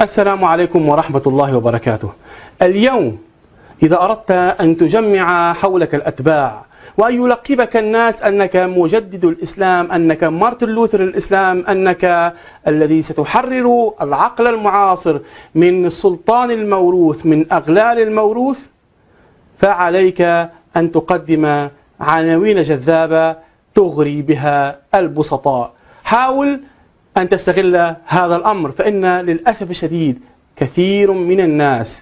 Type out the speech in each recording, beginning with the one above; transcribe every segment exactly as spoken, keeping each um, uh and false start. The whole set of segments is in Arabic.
السلام عليكم ورحمة الله وبركاته. اليوم إذا أردت أن تجمع حولك الأتباع وأن يلقبك الناس أنك مجدد الإسلام، أنك مارتن لوثر الإسلام، أنك الذي ستحرر العقل المعاصر من السلطان الموروث، من أغلال الموروث، فعليك أن تقدم عناوين جذابة تغري بها البسطاء. حاول أن تستغل هذا الأمر، فإن للأسف الشديد كثير من الناس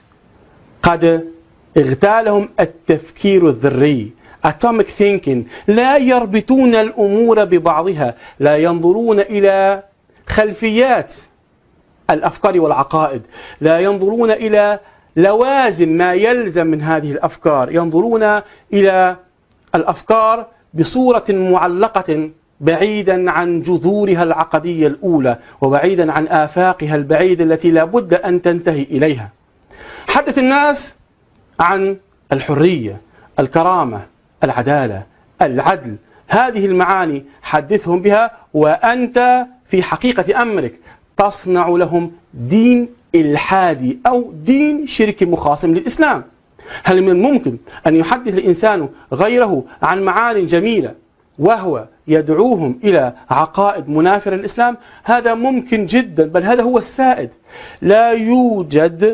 قد اغتالهم التفكير الذري atomic thinking، لا يربطون الأمور ببعضها، لا ينظرون إلى خلفيات الأفكار والعقائد، لا ينظرون إلى لوازم ما يلزم من هذه الأفكار، ينظرون إلى الأفكار بصورة معلقة بعيدا عن جذورها العقدية الأولى وبعيدا عن آفاقها البعيدة التي لا بد أن تنتهي إليها. حدث الناس عن الحرية، الكرامة، العدالة، العدل، هذه المعاني حدثهم بها، وأنت في حقيقة أمرك تصنع لهم دين إلحادي أو دين شرك مخاصم للإسلام. هل من الممكن أن يحدث الإنسان غيره عن معاني جميلة وهو يدعوهم إلى عقائد منافرة للإسلام؟ هذا ممكن جدا، بل هذا هو السائد. لا يوجد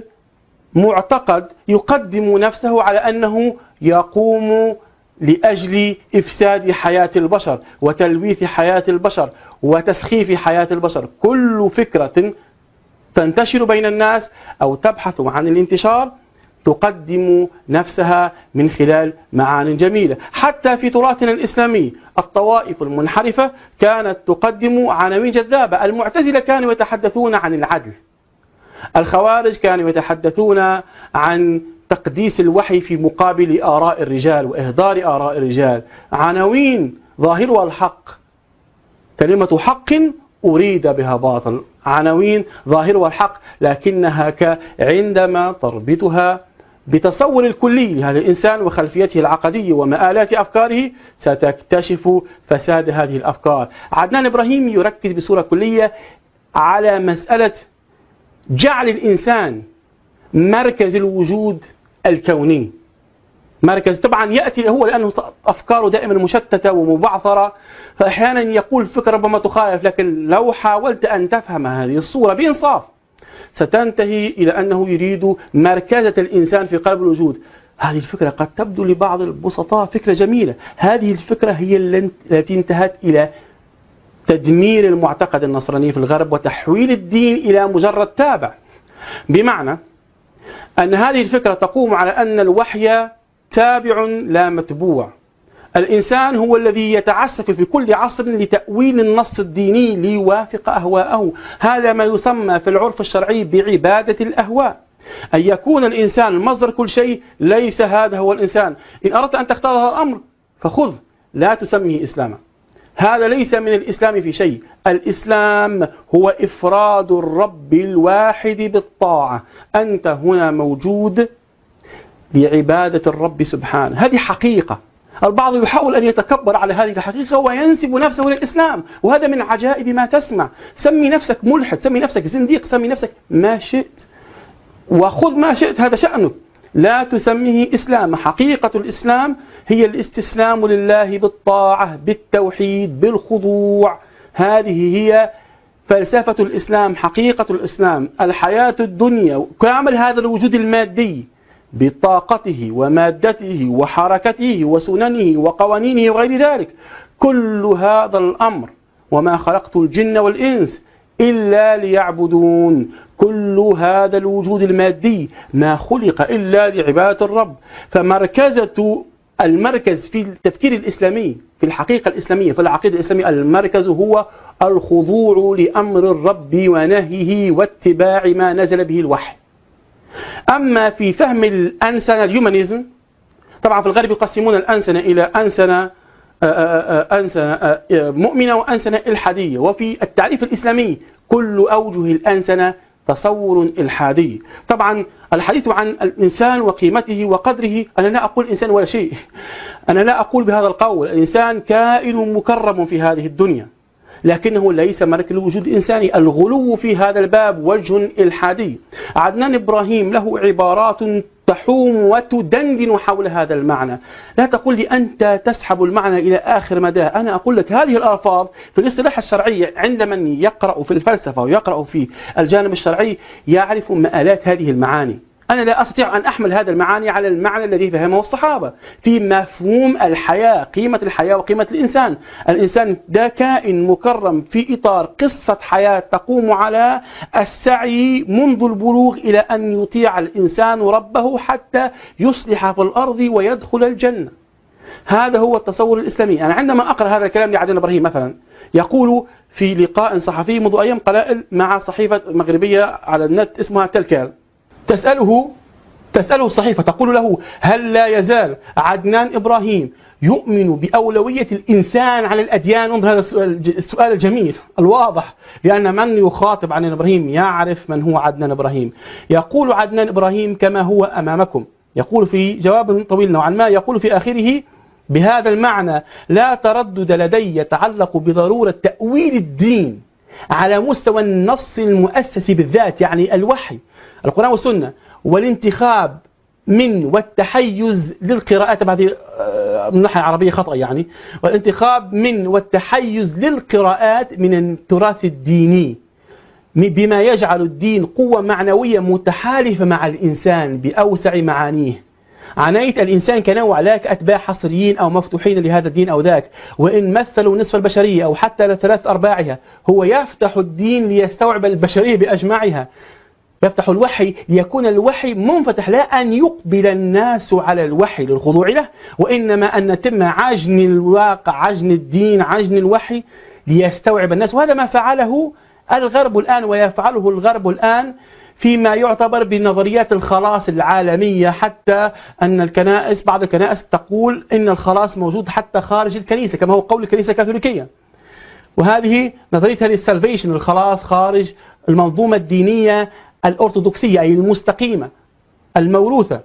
معتقد يقدم نفسه على أنه يقوم لأجل إفساد حياة البشر وتلويث حياة البشر وتسخيف حياة البشر. كل فكرة تنتشر بين الناس أو تبحث عن الانتشار تقدم نفسها من خلال معان جميلة. حتى في تراثنا الإسلامي الطوائف المنحرفة كانت تقدم عناوين جذابة. المعتزلة كانوا يتحدثون عن العدل، الخوارج كانوا يتحدثون عن تقديس الوحي في مقابل آراء الرجال وإهدار آراء الرجال. عناوين ظاهرها الحق، كلمة حق أريد بها باطل، عناوين ظاهرها الحق، لكنها عندما تربطها بتصور الكلي لهذا الإنسان وخلفيته العقدية ومآلات أفكاره ستكتشف فساد هذه الأفكار. عدنان إبراهيم يركز بصورة كلية على مسألة جعل الإنسان مركز الوجود الكوني. مركز طبعا يأتي هو لأنه أفكاره دائما مشتتة ومبعثرة، فأحيانا يقول فكرة ربما تخالف، لكن لو حاولت أن تفهم هذه الصورة بإنصاف ستنتهي إلى أنه يريد مركزة الإنسان في قلب الوجود. هذه الفكرة قد تبدو لبعض البسطاء فكرة جميلة، هذه الفكرة هي التي انتهت إلى تدمير المعتقد النصراني في الغرب وتحويل الدين إلى مجرد تابع، بمعنى أن هذه الفكرة تقوم على أن الوحي تابع لا متبوع. الإنسان هو الذي يتعسف في كل عصر لتأويل النص الديني ليوافق أهواءه. هذا ما يسمى في العرف الشرعي بعبادة الأهواء، أن يكون الإنسان مصدر كل شيء. ليس هذا هو الإنسان. إن أردت أن تختار هذا الأمر فخذ، لا تسميه إسلاما، هذا ليس من الإسلام في شيء. الإسلام هو إفراد الرب الواحد بالطاعة. أنت هنا موجود بعبادة الرب سبحانه، هذه حقيقة. البعض يحاول أن يتكبر على هذه الحقيقة وينسب نفسه للإسلام، وهذا من عجائب ما تسمع. سمي نفسك ملحد، سمي نفسك زنديق، سمي نفسك ما شئت وخذ ما شئت، هذا شأنك، لا تسميه إسلام. حقيقة الإسلام هي الاستسلام لله بالطاعة، بالتوحيد، بالخضوع. هذه هي فلسفة الإسلام، حقيقة الإسلام. الحياة الدنيا كامل هذا الوجود المادي بطاقته ومادته وحركته وسننه وقوانينه وغير ذلك، كل هذا الأمر وما خلقت الجن والإنس إلا ليعبدون. كل هذا الوجود المادي ما خلق إلا لعبادة الرب. فمركزة المركز في التفكير الإسلامي، في الحقيقة الإسلامية، في العقيدة الإسلامية، المركز هو الخضوع لأمر الرب ونهيه واتباع ما نزل به الوحي. أما في فهم الأنسنة اليومانيزم، طبعا في الغرب يقسمون الأنسنة إلى أنسنة أنسنة مؤمنة وأنسنة إلحادية، وفي التعريف الإسلامي كل أوجه الأنسنة تصور إلحادي. طبعا الحديث عن الإنسان وقيمته وقدره، أنا لا أقول إنسان ولا شيء، أنا لا أقول بهذا القول. الإنسان كائن مكرم في هذه الدنيا، لكنه ليس ملك الوجود الإنساني. الغلو في هذا الباب وجه إلحادي. عدنان إبراهيم له عبارات تحوم وتدندن حول هذا المعنى. لا تقول لي أنت تسحب المعنى إلى آخر مدى، أنا أقول لك هذه الألفاظ في الاصطلاح الشرعي عند من يقرأ في الفلسفة ويقرأ في الجانب الشرعي يعرف مآلات هذه المعاني. أنا لا أستطيع أن أحمل هذا المعاني على المعنى الذي فهمه الصحابة في مفهوم الحياة، قيمة الحياة وقيمة الإنسان. الإنسان ده كائن مكرم في إطار قصة حياة تقوم على السعي منذ البلوغ إلى أن يطيع الإنسان ربه حتى يصلح في الأرض ويدخل الجنة. هذا هو التصور الإسلامي. أنا عندما أقرأ هذا الكلام لعدنان إبراهيم مثلا يقول في لقاء صحفي منذ أيام قلائل مع صحيفة مغربية على النت اسمها تلكال، تسأله تسأله الصحيفة تقول له هل لا يزال عدنان إبراهيم يؤمن بأولوية الإنسان على الأديان؟ انظر هذا السؤال الجميل الواضح، لأن من يخاطب عدنان إبراهيم يعرف من هو عدنان إبراهيم. يقول عدنان إبراهيم كما هو أمامكم، يقول في جواب طويل نوعا ما، يقول في آخره بهذا المعنى لا تردد لدي يتعلق بضرورة تأويل الدين على مستوى النص المؤسس بالذات، يعني الوحي القرآن والسنة، والانتخاب من والتحيز للقراءات، هذه من ناحية عربية خطأ يعني، والانتخاب من والتحيز للقراءات من التراث الديني بما يجعل الدين قوة معنوية متحالفة مع الإنسان بأوسع معانيه. عناية الإنسان كنوع لا كأتباع حصريين أو مفتوحين لهذا الدين أو ذاك، وإن مثلوا نصف البشرية أو حتى ثلاث أرباعها. هو يفتح الدين ليستوعب البشرية بأجمعها، يفتح الوحي ليكون الوحي منفتح، لا أن يقبل الناس على الوحي للخضوع له، وإنما أن نتم عجن الواقع، عجن الدين، عجن الوحي ليستوعب الناس. وهذا ما فعله الغرب الآن ويفعله الغرب الآن فيما يعتبر بنظريات الخلاص العالمية، حتى أن الكنائس بعض الكنائس تقول إن الخلاص موجود حتى خارج الكنيسة كما هو قول الكنيسة الكاثوليكية. وهذه نظرية هذه السالفيشن، الخلاص خارج المنظومة الدينية الأرثوذكسية أي المستقيمة الموروثة.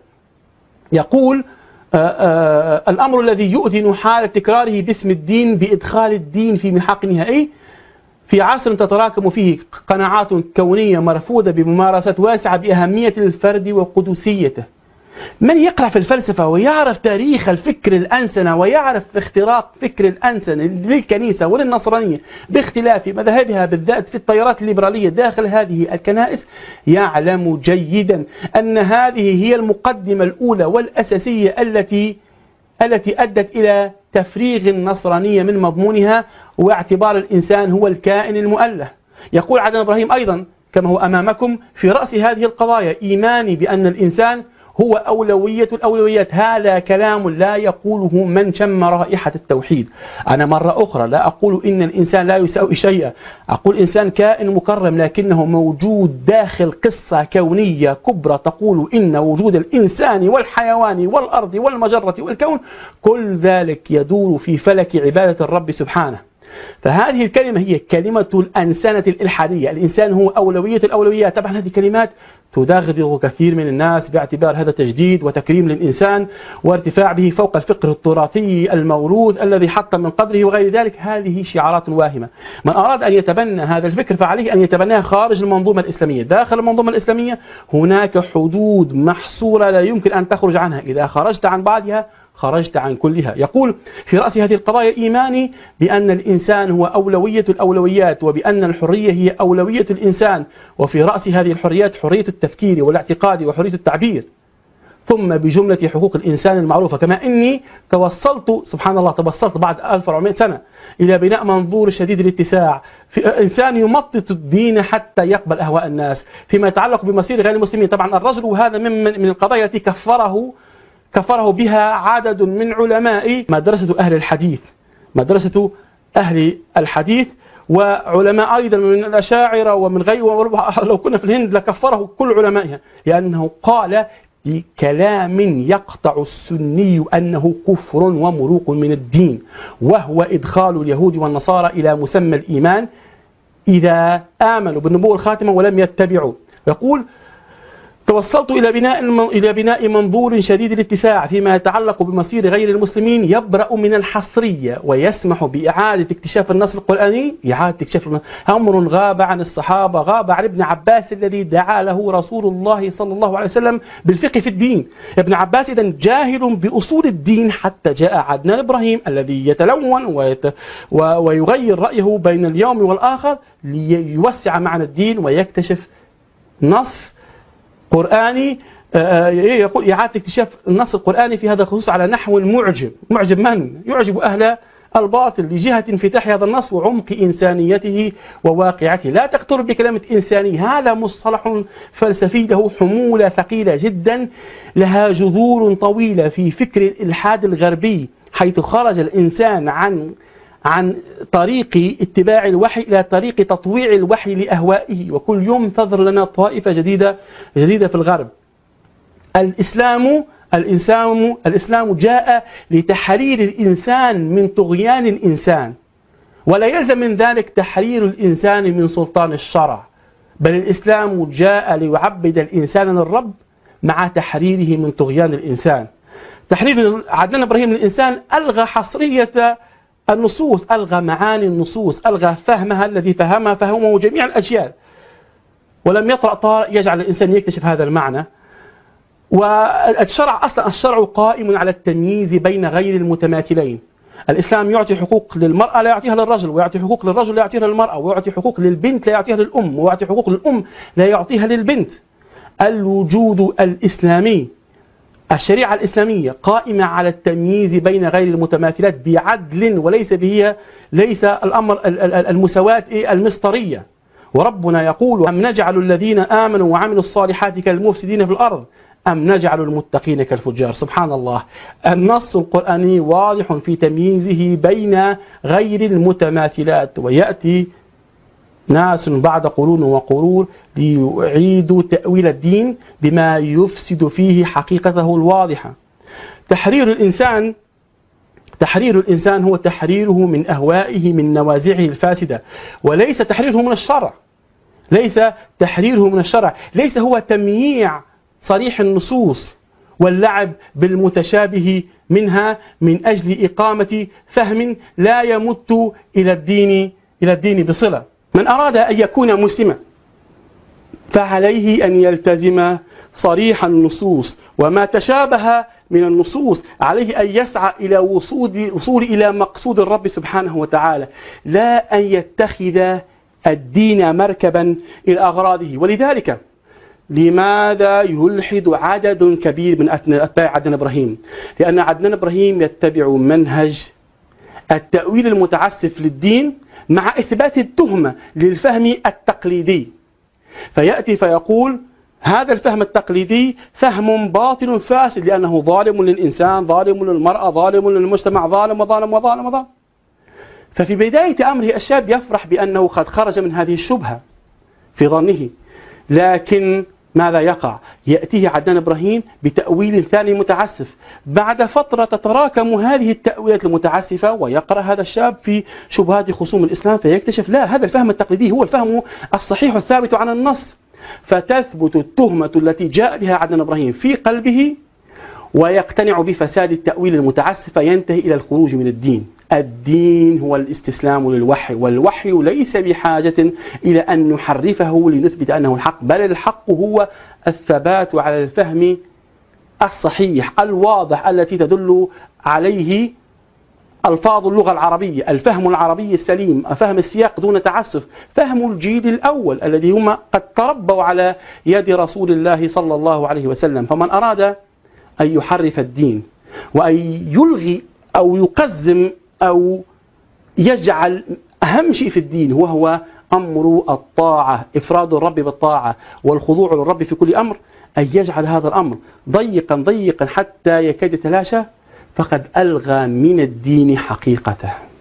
يقول آآ آآ الأمر الذي يؤذن حال تكراره باسم الدين بإدخال الدين في محاق نهائي في عصر تتراكم فيه قناعات كونية مرفوضة بممارسات واسعة بأهمية الفرد وقدسيته. من يقرأ في الفلسفة ويعرف تاريخ الفكر الأنسنة ويعرف اختراق فكر الأنسنة للكنيسة وللنصرانية باختلاف مذاهبها بالذات في التيارات الليبرالية داخل هذه الكنائس يعلم جيدا أن هذه هي المقدمة الأولى والأساسية التي التي أدت إلى تفريغ النصرانية من مضمونها واعتبار الإنسان هو الكائن المؤله. يقول عدنان إبراهيم أيضا كما هو أمامكم في رأس هذه القضايا إيماني بأن الإنسان هو أولوية الأولويات. هذا كلام لا يقوله من شم رائحة التوحيد. أنا مرة أخرى لا أقول إن الإنسان لا يساوي شيئا، أقول إنسان كائن مكرم لكنه موجود داخل قصة كونية كبرى تقول إن وجود الإنسان والحيوان والأرض والمجرة والكون كل ذلك يدور في فلك عبادة الرب سبحانه. فهذه الكلمة هي كلمة الأنسنة الإلحادية، الإنسان هو أولوية الأولويات. طبعا هذه كلمات تدغدغ كثير من الناس باعتبار هذا تجديد وتكريم للإنسان وارتفاع به فوق الفقر التراثي الموروث الذي حط من قدره وغير ذلك. هذه شعارات واهمة. من أراد أن يتبنى هذا الفكر فعليه أن يتبناه خارج المنظومة الإسلامية. داخل المنظومة الإسلامية هناك حدود محصورة لا يمكن أن تخرج عنها، إذا خرجت عن بعضها خرجت عن كلها. يقول في رأس هذه القضايا إيماني بأن الإنسان هو أولوية الأولويات وبأن الحرية هي أولوية الإنسان، وفي رأس هذه الحريات حرية التفكير والاعتقاد وحرية التعبير، ثم بجملة حقوق الإنسان المعروفة. كما إني توصلت سبحان الله توصلت بعد ألف وأربعمائة سنة إلى بناء منظور شديد الاتساع في إنسان يمطط الدين حتى يقبل أهواء الناس فيما يتعلق بمصير غير المسلمين. طبعا الرجل وهذا من من القضايا التي كفره كفره بها عدد من علماء مدرسة أهل الحديث مدرسة أهل الحديث وعلماء أيضا من الأشاعرة ومن غير، لو كنا في الهند لكفره كل علمائها، لأنه قال بكلام يقطع السني أنه كفر ومروق من الدين، وهو إدخال اليهود والنصارى إلى مسمى الإيمان إذا آمنوا بالنبوة الخاتمة ولم يتبعوا. يقول توصلت إلى بناء إلى بناء منظور شديد الاتساع فيما يتعلق بمصير غير المسلمين يبرأ من الحصرية ويسمح بإعادة اكتشاف النص القرآني. إعادة اكتشاف أمر غاب عن الصحابة، غاب عن ابن عباس الذي دعا له رسول الله صلى الله عليه وسلم بالفقه في الدين. ابن عباس إذن جاهل بأصول الدين حتى جاء عدنان إبراهيم الذي يتلون ويت... و... ويغير رأيه بين اليوم والآخر ليوسع معنى الدين ويكتشف نص قرآني يقول إعادة اكتشاف النص القرآني في هذا الخصوص على نحو معجب. معجب من؟ يعجب أهل الباطل لجهة انفتاح هذا النص وعمق إنسانيته وواقعته. لا تقترب بكلمة إنساني، هذا مصطلح فلسفي له حمولة ثقيلة جدا، لها جذور طويلة في فكر الإلحاد الغربي، حيث خرج الإنسان عن عن طريق اتباع الوحي إلى طريق تطويع الوحي لأهوائه، وكل يوم تظهر لنا طائفة جديدة جديدة في الغرب. الإسلام الإنسان الإسلام جاء لتحرير الإنسان من طغيان الإنسان، ولا يلزم من ذلك تحرير الإنسان من سلطان الشرع، بل الإسلام جاء ليعبد الإنسان للرب مع تحريره من طغيان الإنسان. تحرير عدنان إبراهيم للإنسان ألغى حصرية النصوص، ألغى معاني النصوص، ألغى فهمها الذي فهمها فهمه جميع الأجيال، ولم يطرأ طارئ يجعل الإنسان يكتشف هذا المعنى. والشرع أصلا الشرع قائم على التمييز بين غير المتماثلين. الإسلام يعطي حقوق للمرأة لا يعطيها للرجل، ويعطي حقوق للرجل لا يعطيها للمرأة، ويعطي حقوق للبنت لا يعطيها للأم، ويعطي حقوق للأم لا يعطيها للبنت. الوجود الإسلامي، الشريعة الإسلامية قائمة على التمييز بين غير المتماثلات بعدل، وليس به ليس الأمر المساواة المسطرية. وربنا يقول: أم نجعل الذين آمنوا وعملوا الصالحات كالمفسدين في الأرض أم نجعل المتقين كالفجار. سبحان الله، النص القرآني واضح في تمييزه بين غير المتماثلات، ويأتي ناس بعد قرون وقرون ليعيدوا تأويل الدين بما يفسد فيه حقيقته الواضحة. تحرير الإنسان تحرير الإنسان هو تحريره من أهوائه من نوازعه الفاسدة، وليس تحريره من الشرع. ليس تحريره من الشرع ليس هو تمييع صريح النصوص واللعب بالمتشابه منها من أجل إقامة فهم لا يمت إلى الدين إلى الدين بصلة. من أراد أن يكون مسلما فعليه أن يلتزم صريح النصوص، وما تشابه من النصوص عليه أن يسعى إلى وصول وصول إلى مقصود الرب سبحانه وتعالى، لا أن يتخذ الدين مركبا إلى أغراضه. ولذلك لماذا يلحد عدد كبير من أتباع عدنان إبراهيم؟ لأن عدنان إبراهيم يتبع منهج التأويل المتعسف للدين مع إثبات التهمة للفهم التقليدي، فيأتي فيقول هذا الفهم التقليدي فهم باطل فاسد، لأنه ظالم للإنسان، ظالم للمرأة، ظالم للمجتمع، ظالم وظالم وظالم وظالم. ففي بداية أمره الشاب يفرح بأنه قد خرج من هذه الشبهة في ظنه، لكن ماذا يقع؟ يأتيه عدنان إبراهيم بتأويل ثاني متعسف. بعد فترة تتراكم هذه التأويلات المتعسفة، ويقرأ هذا الشاب في شبهات خصوم الإسلام فيكتشف لا، هذا الفهم التقليدي هو الفهم الصحيح الثابت عن النص، فتثبت التهمة التي جاء بها عدنان إبراهيم في قلبه، ويقتنع بفساد التأويل المتعسف، فينتهي إلى الخروج من الدين. الدين هو الاستسلام للوحي، والوحي ليس بحاجة إلى أن نحرفه لنثبت أنه الحق، بل الحق هو الثبات على الفهم الصحيح الواضح التي تدل عليه ألفاظ اللغة العربية، الفهم العربي السليم، فهم السياق دون تعسف، فهم الجيل الأول الذي هم قد تربوا على يد رسول الله صلى الله عليه وسلم. فمن أراد أن يحرف الدين وأن يلغي أو يقزم أو يجعل أهم شيء في الدين وهو أمر الطاعة، إفراد الرب بالطاعة والخضوع للرب في كل أمر، أن يجعل هذا الأمر ضيقا ضيقا حتى يكاد يتلاشى، فقد ألغى من الدين حقيقته.